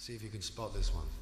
See if you can spot this one.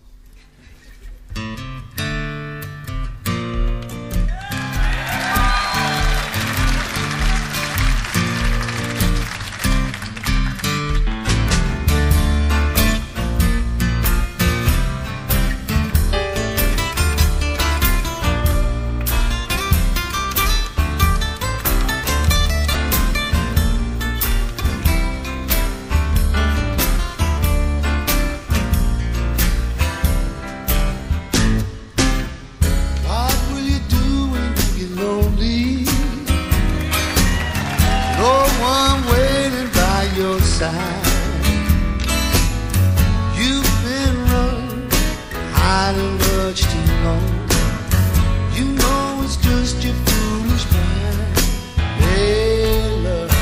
You've been running, hiding much too long. You know it's just your foolish mind. Hey, love,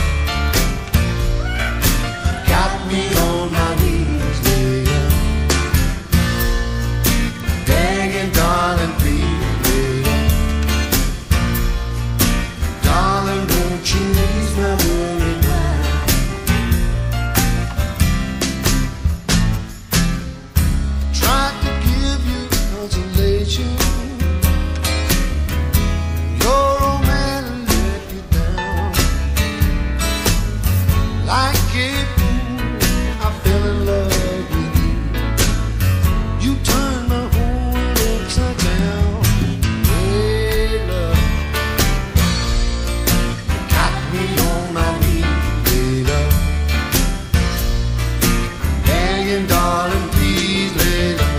got me on my knees, yeah. Begging, darling, please, yeah. Darling, won't you ease my worry mind? Your old man let you down. Like a fool, I fell in love with you. You turned my whole world upside down. Hey, love, got me on my knees, hey, love. Begging, darling, please, hey, love.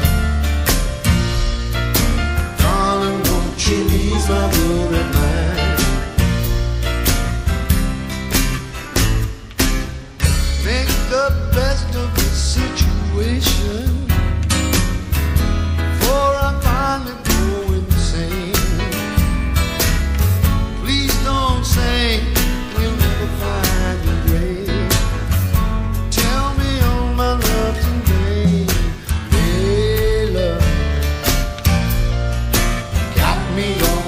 My worried mind. Make the best of the situation, for I finally go insane. Please don't say we'll never find a grave. Tell me all my love's in vain. Hey, love, got me on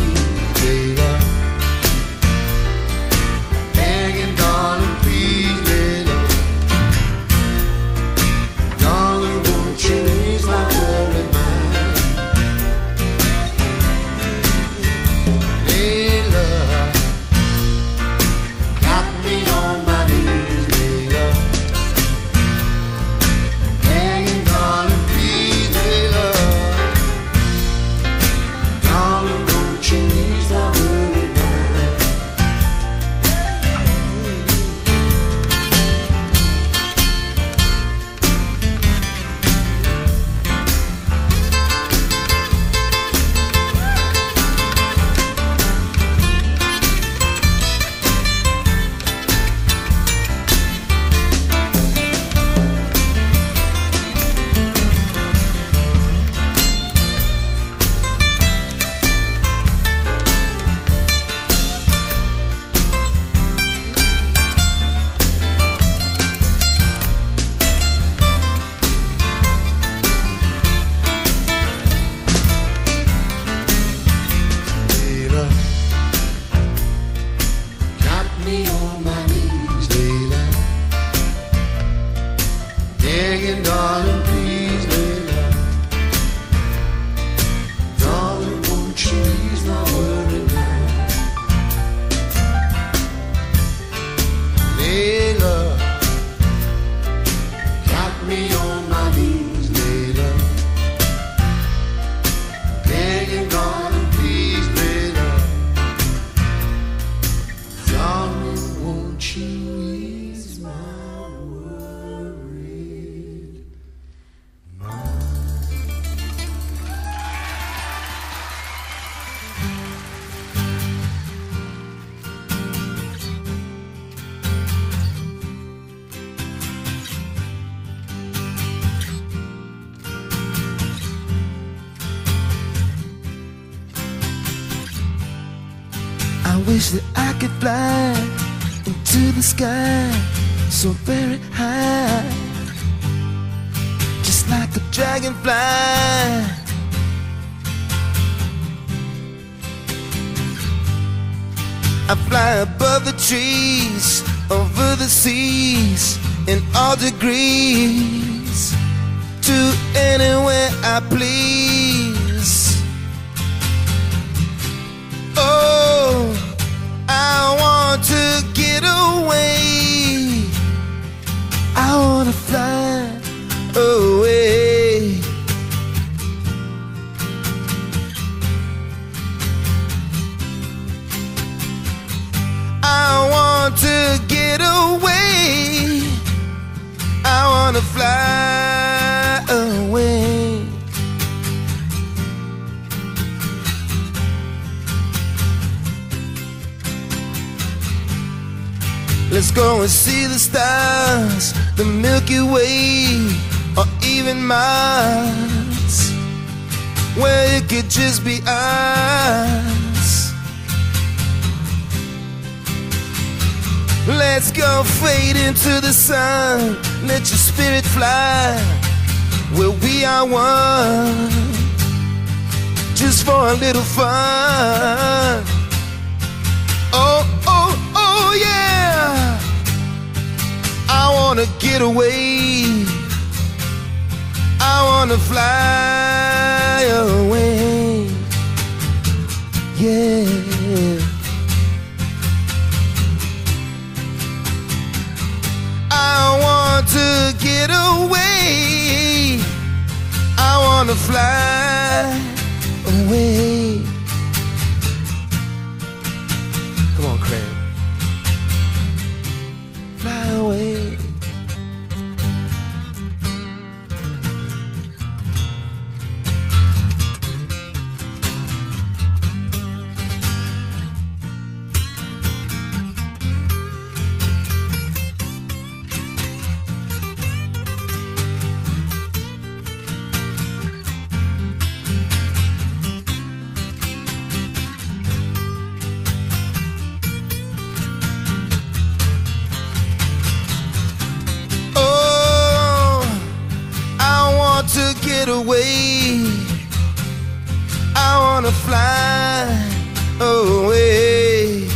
darling, please, Layla. Darling, won't you ease my worry now? Layla, got me on my knees, Layla. Begging, darling, please, Layla. Darling, won't you ease my I wish that I could fly into the sky so very high, just like a dragonfly. I fly above the trees, over the seas, in all degrees, I please. Oh, I want to get away. I wanna fly away. I want to get away. I wanna fly away. Let's go and see the stars, the Milky Way, or even Mars, where it could just be us. Let's go fade into the sun. Let your spirit fly where we are one, just for a little fun. Oh, oh, oh yeah, I wanna get away. I wanna fly away. Yeah, I want to get away. I wanna fly away. Come on, Craig. Fly away. To get away, I wanna fly away.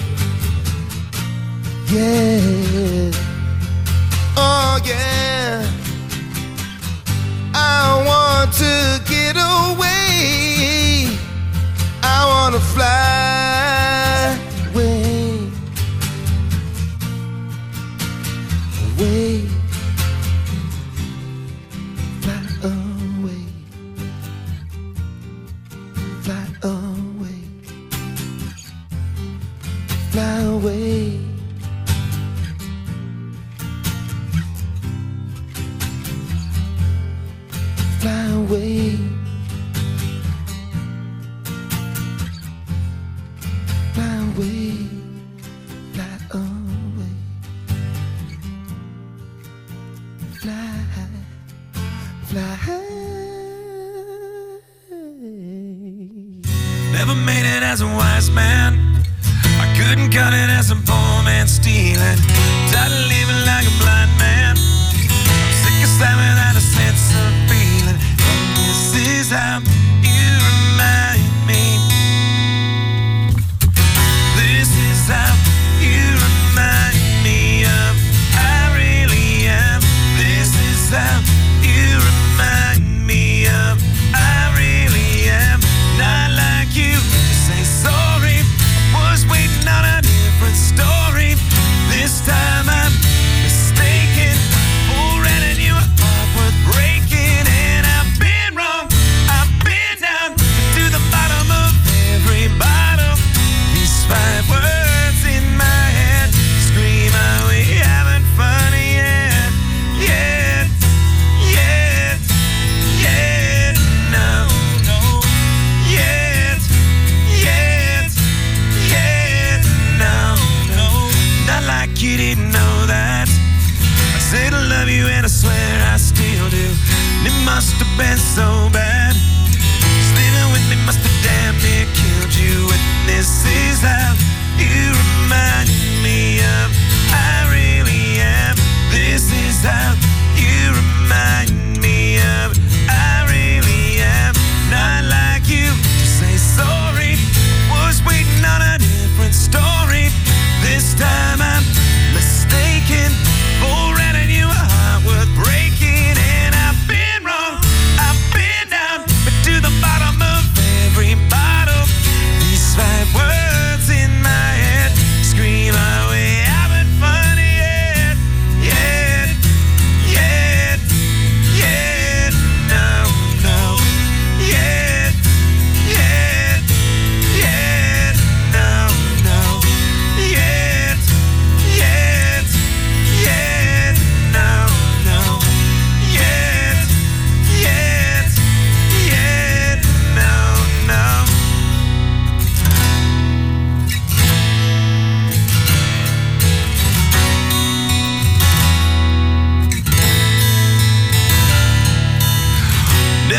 Yeah, oh yeah, I want to get away. I wanna fly away, away. Fly away. Fly away. Fly away. Fly away. Fly. Fly. Never made it as a wise man. I couldn't cut it as a poor man stealing. Tired of living like a blind man. I'm sick of sight without a sense of feeling. And this is how you remind me. This is how you remind me of I really am. This is how you remind me of I really am. Not like you to say sorry. Was waiting on a different story. This time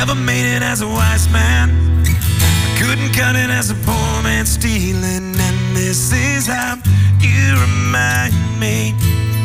never made it as a wise man. I couldn't cut it as a poor man stealing. And this is how you remind me.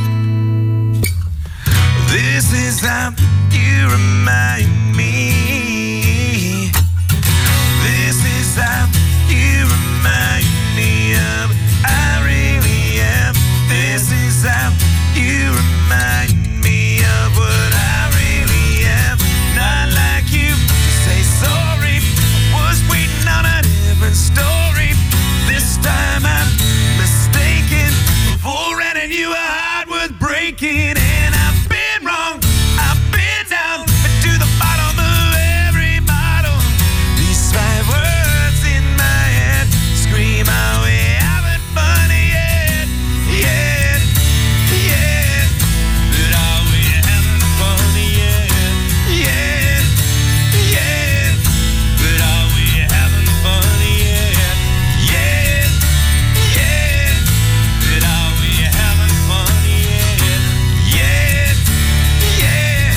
This is how you remind me. This is how you remind me of I really am. This is how you remind me of what I really am. Not like you to say sorry. I was waiting on a different story. This time I'm mistaken. Before running you a heart worth breaking. And I've been wrong. I've been down to the bottom of every bottle. These 5 words in my head scream out, we haven't fun yet, yet, yet. But are we having fun yet, yet, yet? But are we having fun yet, yet, yet? But are we having fun yet, yet, yet?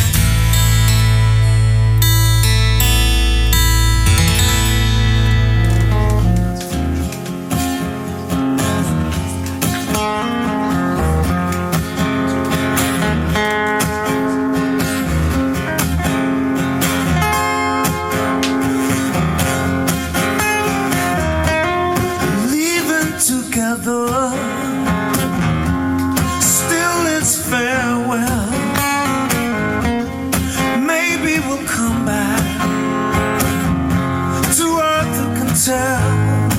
Leaving together, still it's farewell. Maybe we'll come back to earth, who can tell.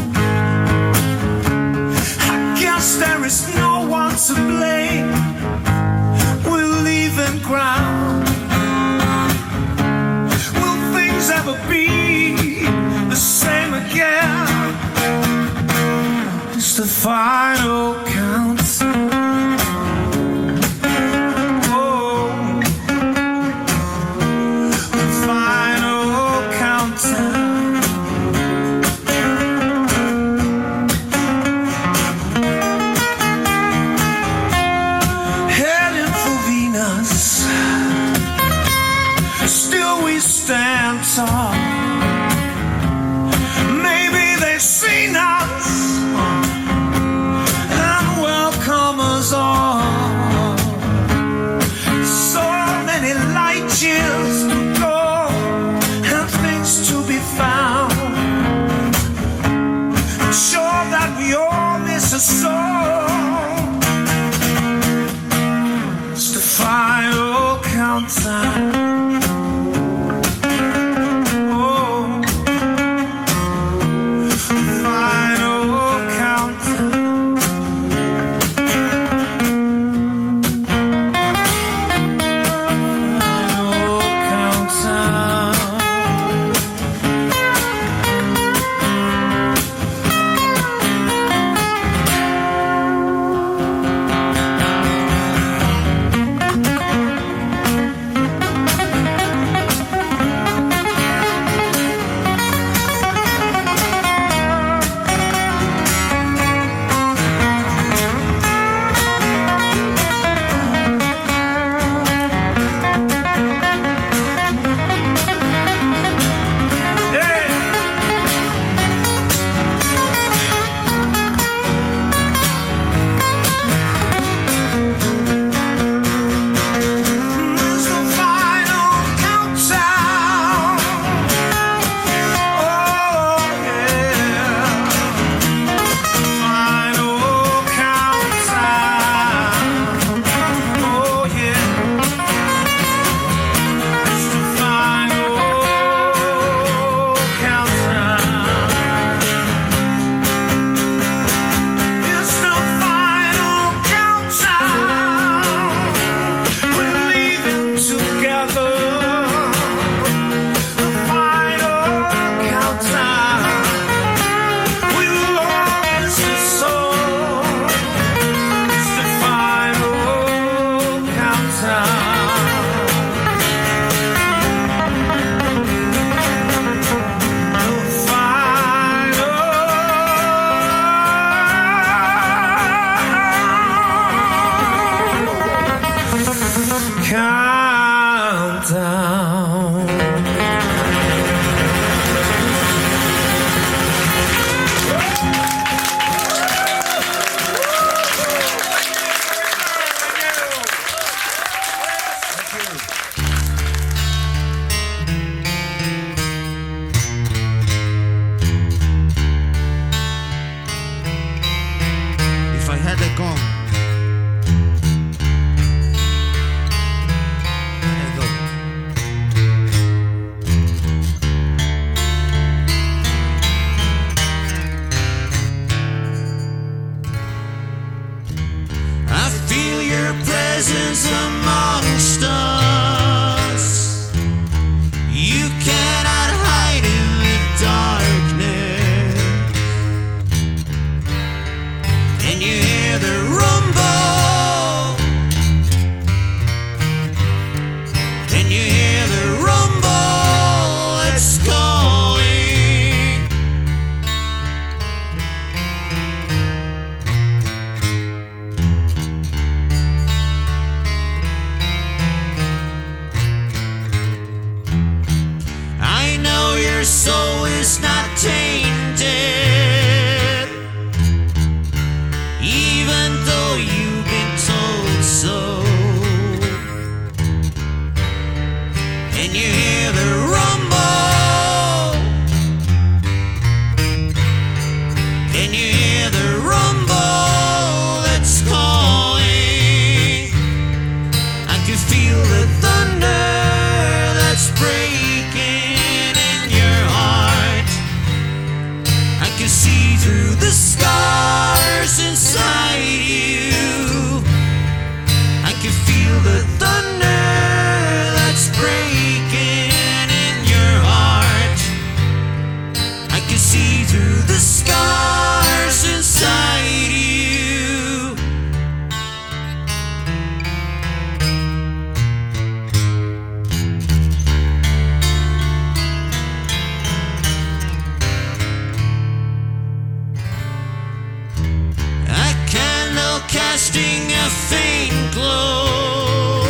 I guess there is no one to blame. We're leaving ground. Will things ever be the same again? It's the final count. Oh, the final countdown. Heading for Venus. Still we stand tall. Maybe they've seen us and welcome us all. So many light years to go and things to be found. I'm sure that we all miss a soul. It's the final countdown. Oh, final countdown. Final countdown. It's the final countdown. Oh yeah, final countdown. Oh yeah, it's the final countdown. It's the final countdown. We're leaving together. The final countdown. We lost the soul. It's the final countdown. The final countdown. your soul is not tainted, even though you've been told so. And you hear the rumble, and you hear the rumble that's calling. I can feel the thunder that's breaking in your heart. I can see through the scars inside you. I can feel the thunder that's breaking in your heart. I can see through the scars inside you. A candle casting a faint glow.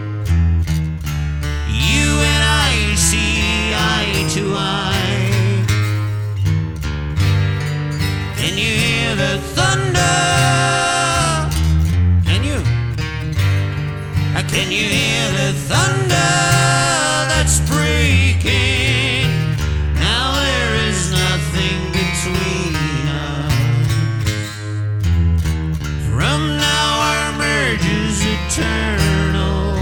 You and I see eye to eye. And you hear the thunder. Can you hear the thunder that's breaking? Now there is nothing between us. From now our marriage is eternal.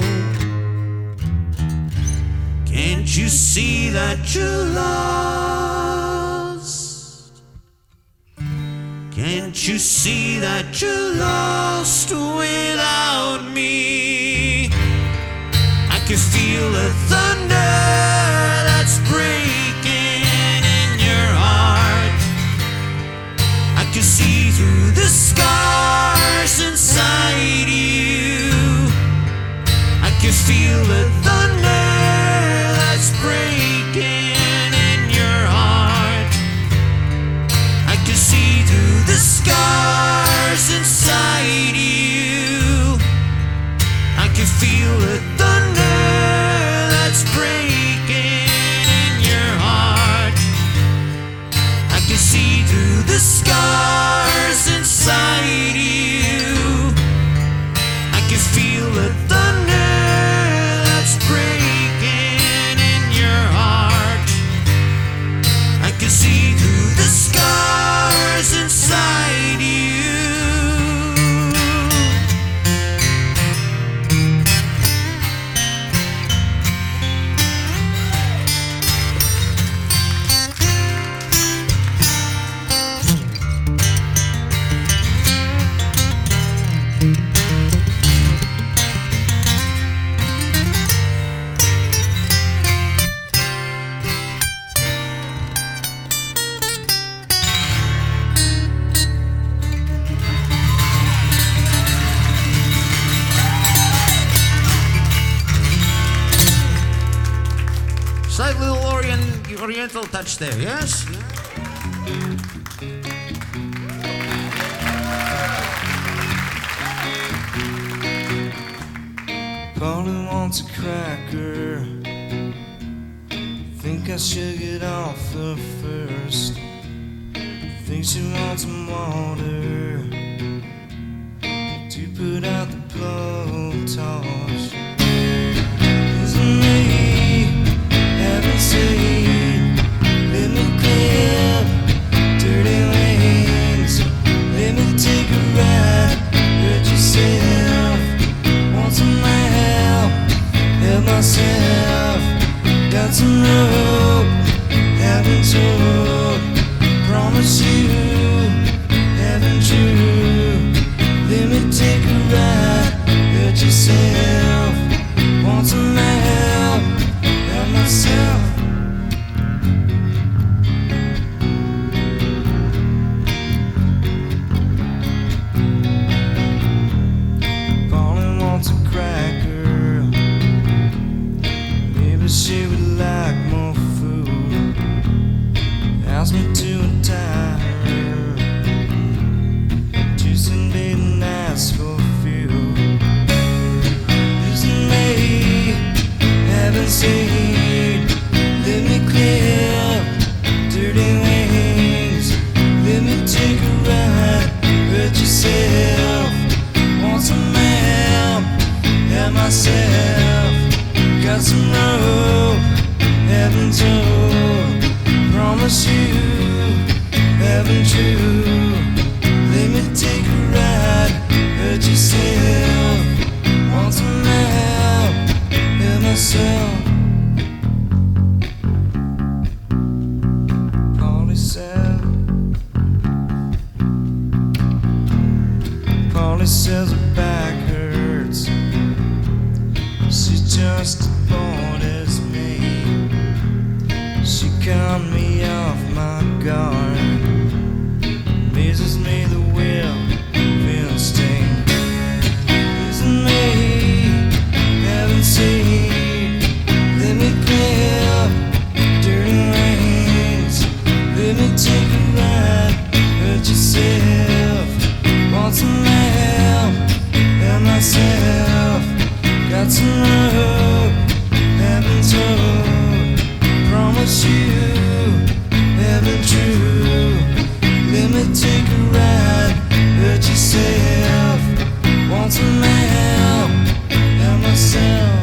Can't you see that you're lost? Can't you see that you're lost without me? I can feel the thunder that's breaking in your heart. I can see through the scars inside you. I can feel the thunder that's breaking in your heart. I can see through the scars inside you. I can feel the thunder that's breaking in your heart. I can see through the scars inside you. I can feel the thunder that's breaking in your heart. I can see through the scars inside you. Slight little oriental touch there, yes? Polly wants a cracker. Think I should get off her first. Think she wants some water to put out the blowtorch. Isn't me having said, let me clear dirty lanes, let me take a ride, hurt yourself, want some help, help myself, got some rope, haven't told, promise you, haven't true, let me take a ride, hurt yourself, want some help, help myself. Pauline wants a cracker. Maybe she would like more food. Ask me to untie her. Tuesday date and ask for fuel. Isn't me having said, let me clear some rope, heaven told. Promise you, heaven true. Let me take a ride, hurt yourself. Want some help, hear myself. Polly says her back hurts. She's just as bored as me. She cut me off my guard. Amazes me the will of instinct. Isn't me, haven't seen. Let me clear up dirty rains. Let me take a ride, hurt yourself. Want some help, and myself. Got some rope, haven't told. Promise you, heaven true. Let me take a ride, hurt yourself. Want some help, and myself.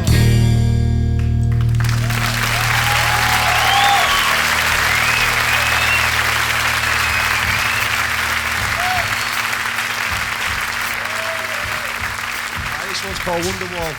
This one's called Wonderwall.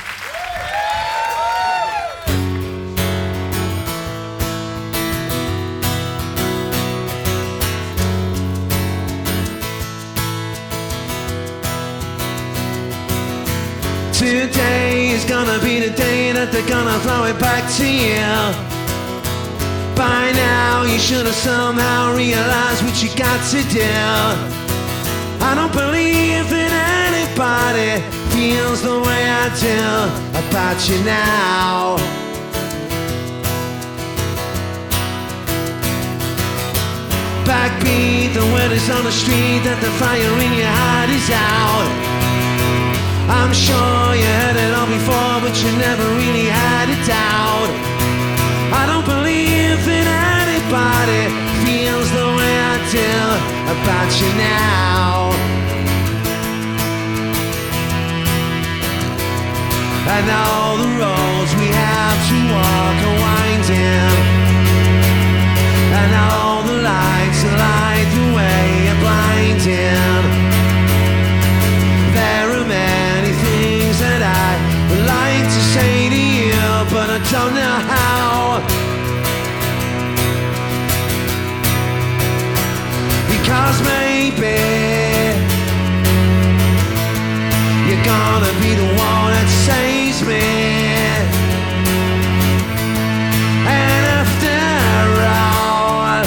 Today is gonna be the day that they're gonna throw it back to you. By now you should have somehow realized what you got to do. I don't believe that anybody feels the way I do about you now. Backbeat, the word is on the street that the fire in your heart is out. I'm sure you heard it all before, but you never really had a doubt. I don't believe that anybody feels the way I do about you now. And all the roads we have to walk are winding, and all the lights that light the way are blinding. There are many things that I would like to say to you, but I don't know how. Because maybe you're gonna be the one that saves me. And after all,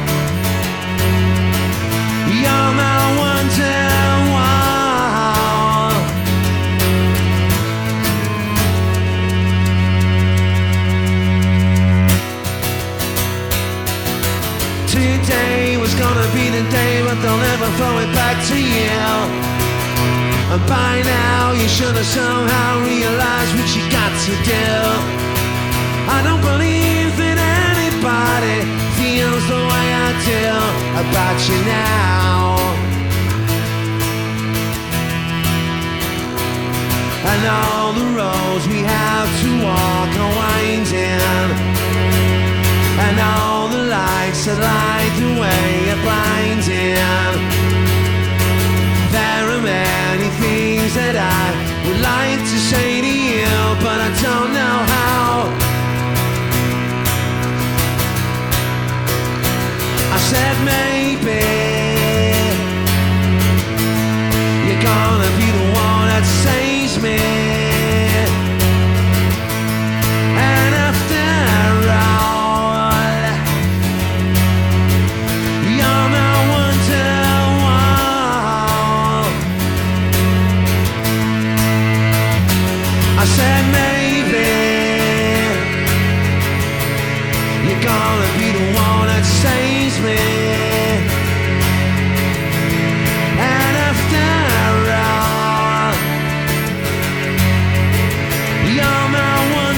you're my wonderwall. Today was gonna be the day, but they'll never throw it back to you. And by now you should have somehow realized what you got to do. I don't believe that anybody feels the way I do about you now. And all the roads we have to walk are winding, and all the lights that light the way are blinding. There are many things that I would like to say to you, but I don't know how. I said maybe you're gonna be the one that saves me. And after all, you're my wonderwall. I said maybe you're gonna be the one that saves me. And after all, you're my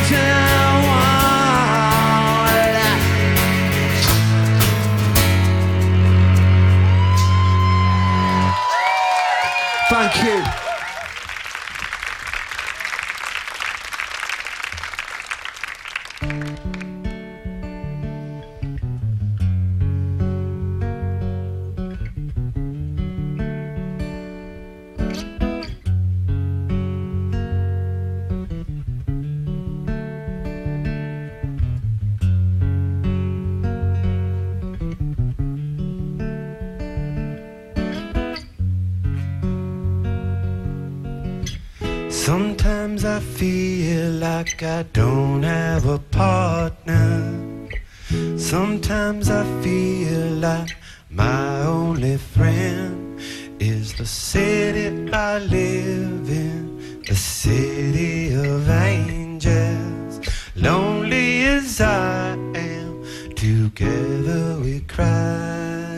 wonderwall. Thank you. Sometimes I feel like I don't have a partner. Sometimes I feel like my only friend is the city I live in, the city of angels. Lonely as I am, together we cry.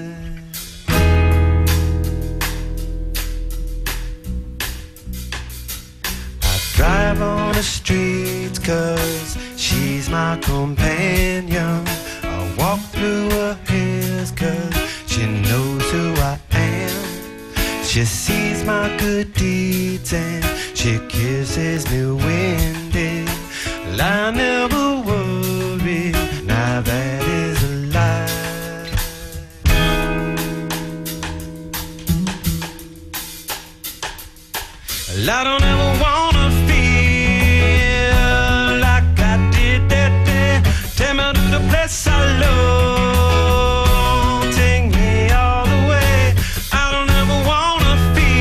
Drive on the streets 'cause she's my companion. I walk through her hills 'cause she knows who I am. She sees my good deeds and she kisses me windy. Well, I never worry, now that is a lie. Well, I don't ever wanna the place I love, take me all the way. I don't ever wanna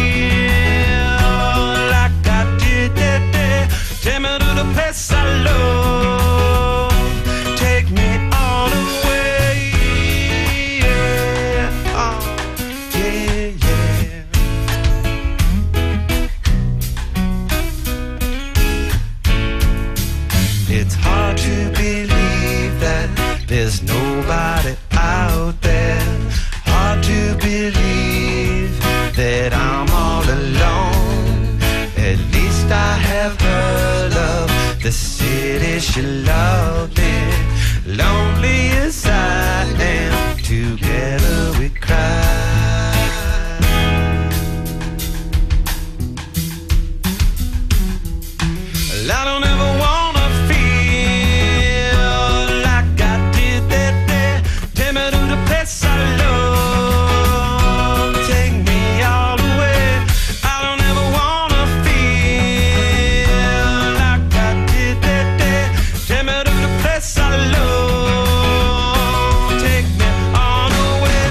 feel like I did that day. Take me to the place I love, take me all the way. Yeah, oh, yeah, yeah. It's hard to believe that there's nobody out there. Hard to believe that I'm all alone. At least I have her love, the city she loved me. Lonely as I am, together we cry. Well, I don't ever wanna feel like I did that day. Take me to the place I love, take me all the way. I don't ever wanna feel like I did that day. Take me to the place I love, take me all the way.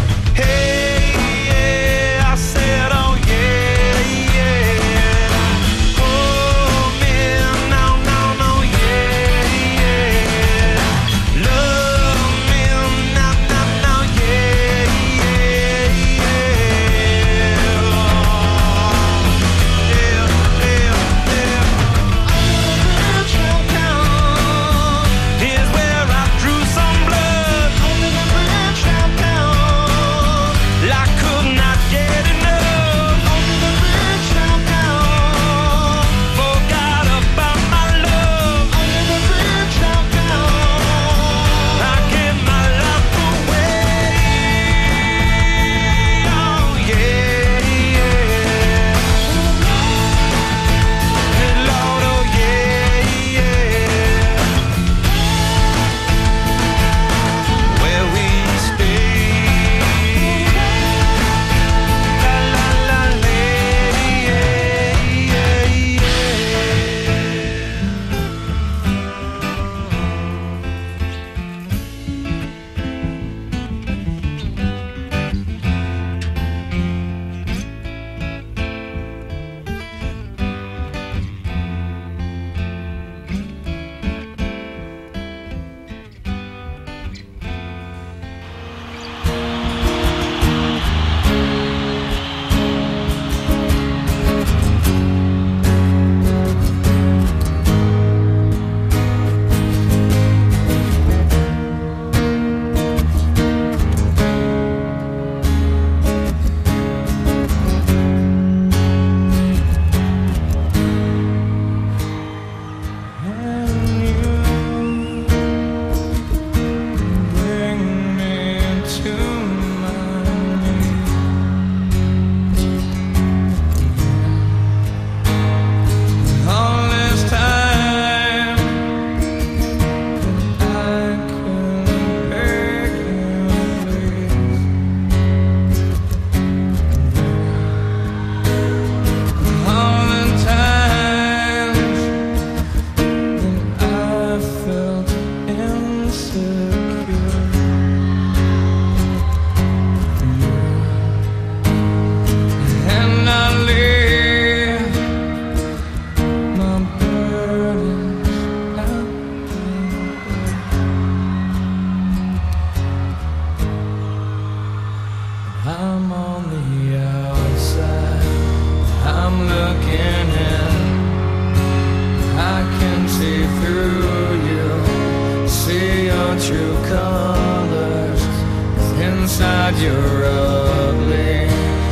your true colors. 'Cause inside you're ugly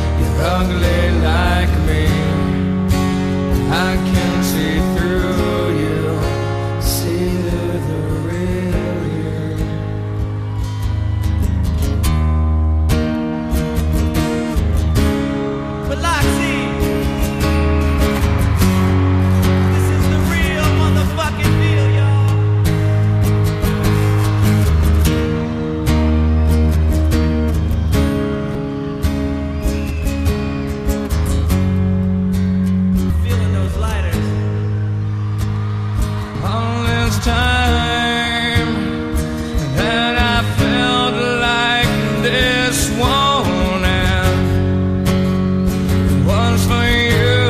like me. I can see through you, see through the real you. Biloxi, this is the real motherfucking deal, y'all. Feeling those lighters. All this time that I felt like this won't end was for you,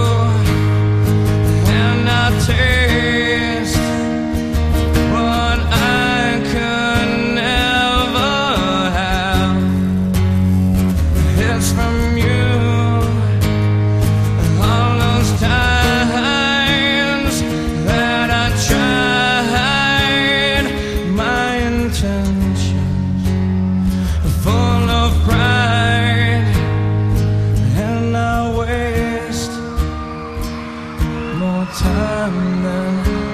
and I taste what I could never have. It's from you. All those times that I tried my intentions, full of pride, and I waste more time than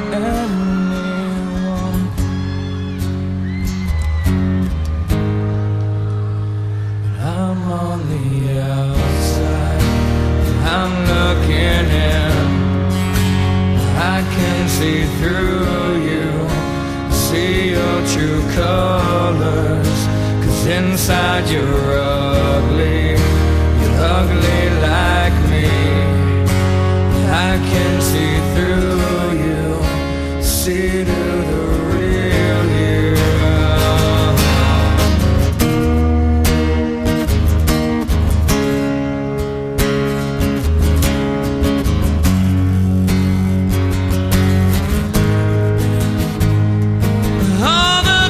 anyone. But I'm on the outside, I'm looking in. I can see through you, see your true colors. 'Cause inside you're ugly like me. I can see through you, see through the real you. All the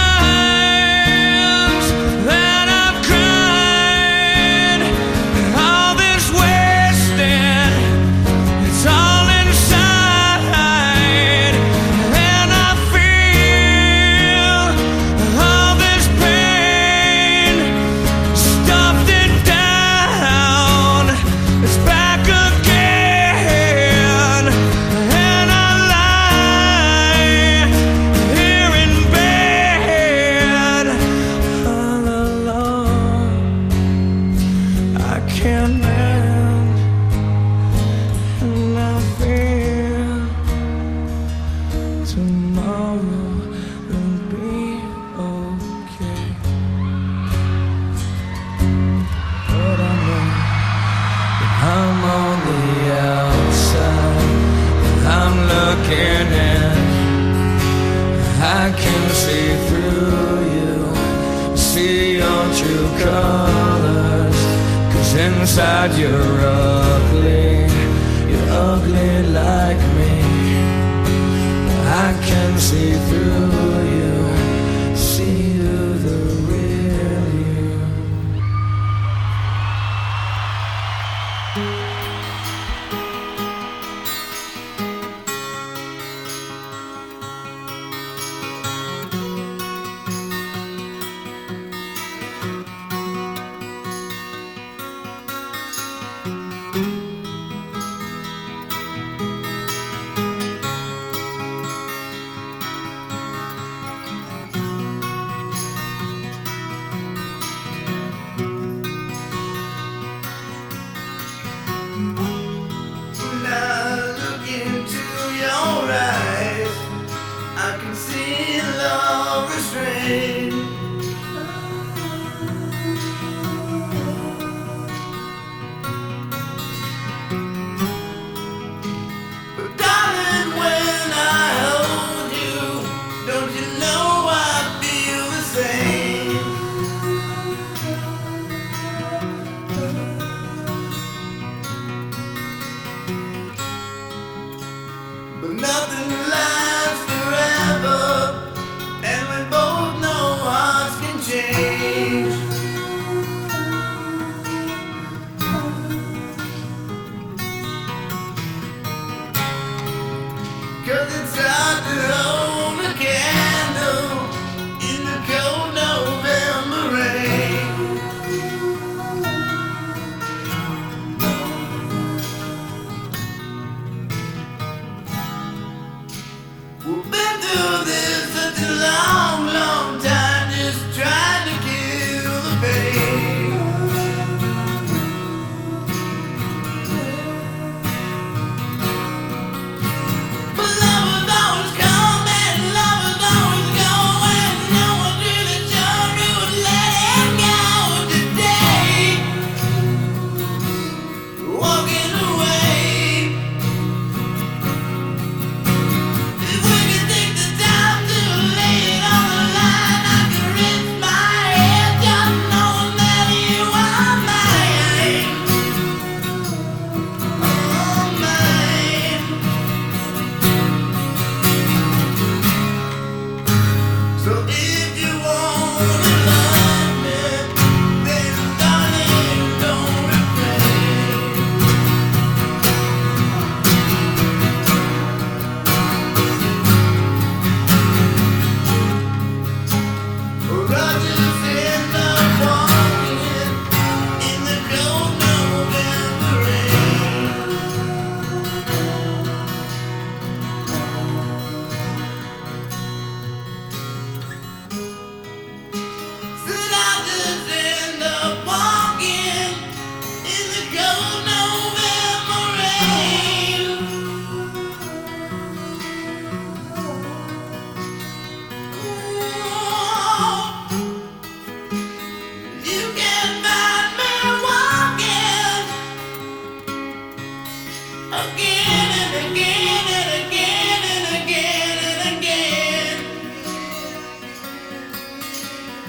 times that I've cried, all this wasted, it's all inside, and I feel all this pain, stuffed it down, it's back again, and I lie here in bed all alone. I can't mend, and I fear tomorrow will be okay. But I know that I'm on the outside, and I'm looking in. I can see through you, see your true colors. 'Cause inside you're ugly like me. I can see through you, see through the real you. When I look into your eyes, I can see love restrained. But darling, when I hold you, don't you know I feel the same? But nothing lasts forever, and we both know hearts can change. 'Cause it's hard to hold a candle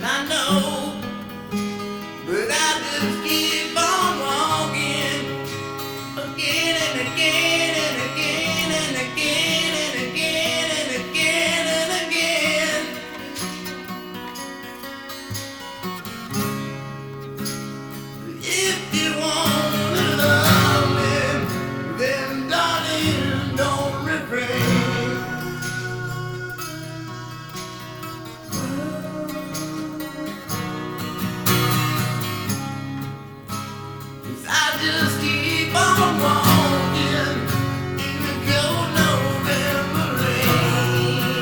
I know, but I just keep on walking again and again and again and again and again and again and again. If you wanna love me, then darling, don't refrain. 'Cause I just keep on walking in the cold November rain.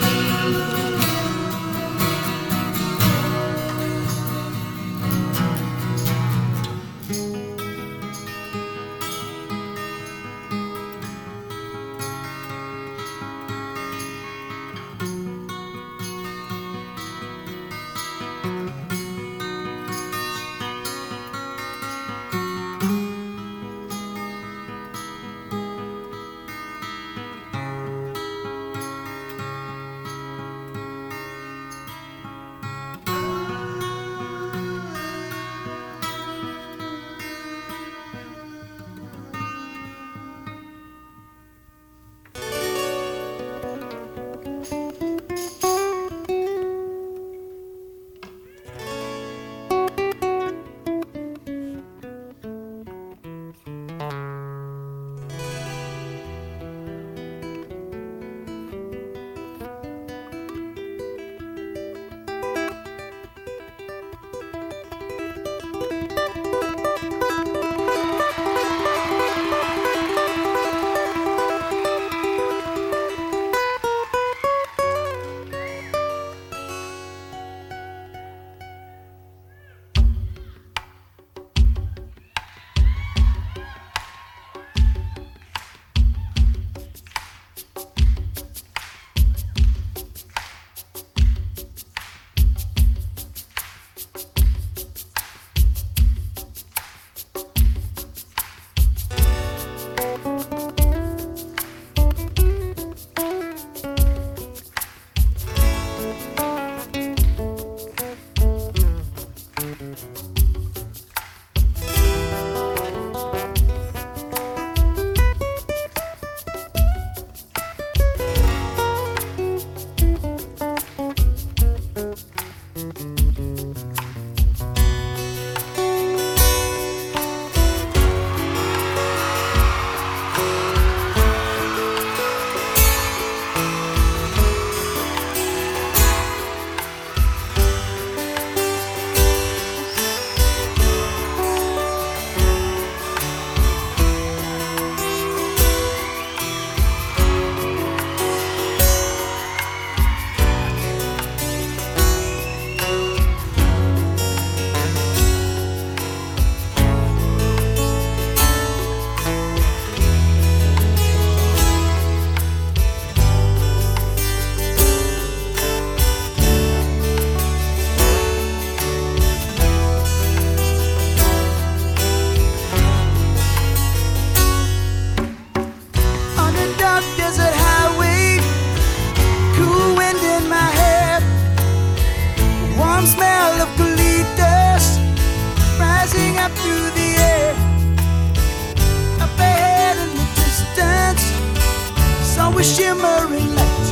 Shimmering light.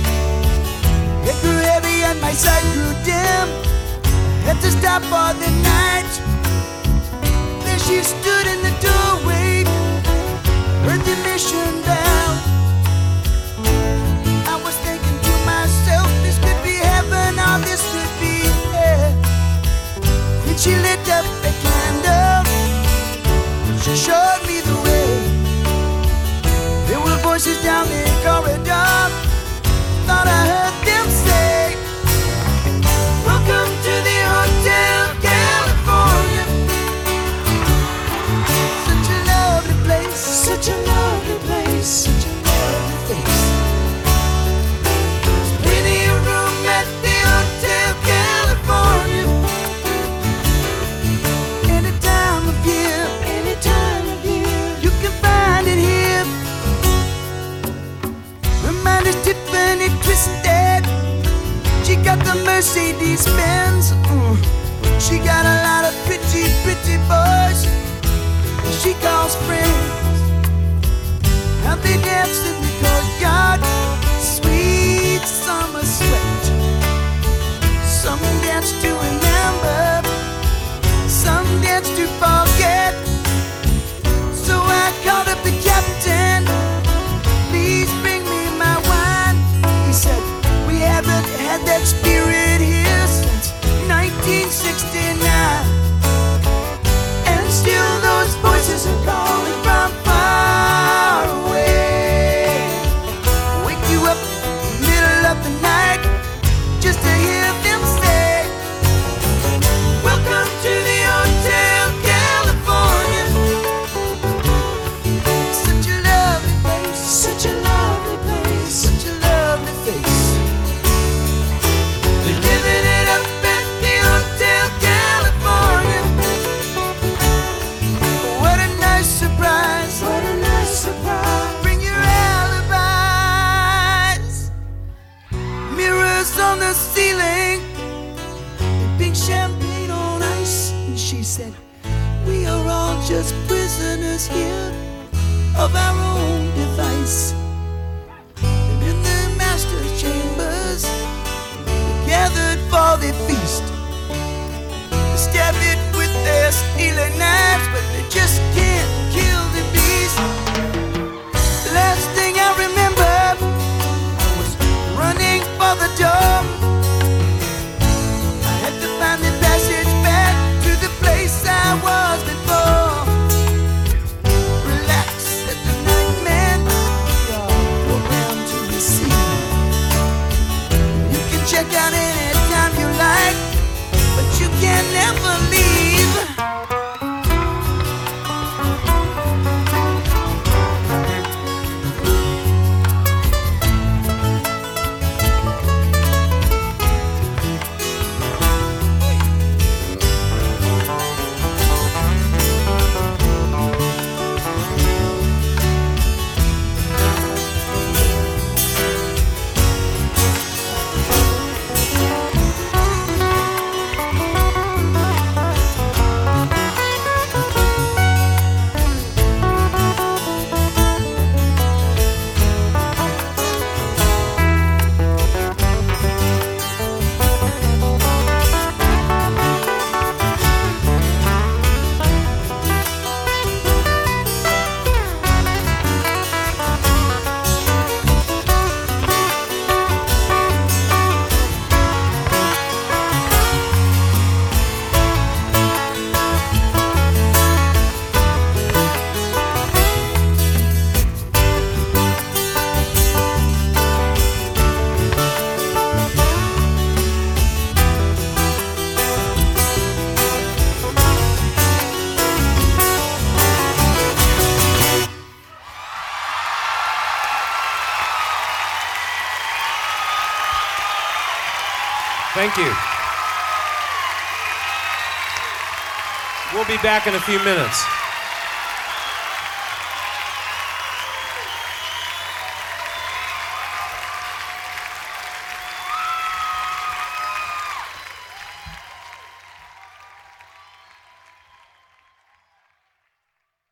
It grew heavy and my sight grew dim. Had to stop for the night. There she stood in the doorway, heard the mission bell. I was thinking to myself, this could be heaven or this could be hell. When she lit up a candle, she showed me the way. There were voices down the corridor. Thought I heard them say, welcome to the Hotel California. Mercedes Benz. She got a lot of pretty, pretty boys she calls friends. And they dance in the courtyard, sweet summer sweat. Some dance to remember, some dance to forget. So I called up the captain, please bring me my wine. He said, we haven't had that spirit here since 1969. And still those voices are calling from far away. Wake you up in the middle of the night just to hear them say, welcome to the Hotel California. Such a lovely place, such a lovely place, such a lovely face. They're living it up at the Hotel California. What a nice surprise, what a nice surprise. Bring your alibis. Mirrors on the ceiling, and pink champagne on ice. And she said, we are all just prisoners here of our own device. And in the master's chambers, gathered for the feast. They stab it with their stealing knives, but they just can't kill the beast. The last thing I remember, I was running for the door. I had to find the passage back to the place I was before. Relax, said the night man, go round to receive. You can check out anytime you like, but you can never leave. Thank you. We'll be back in a few minutes.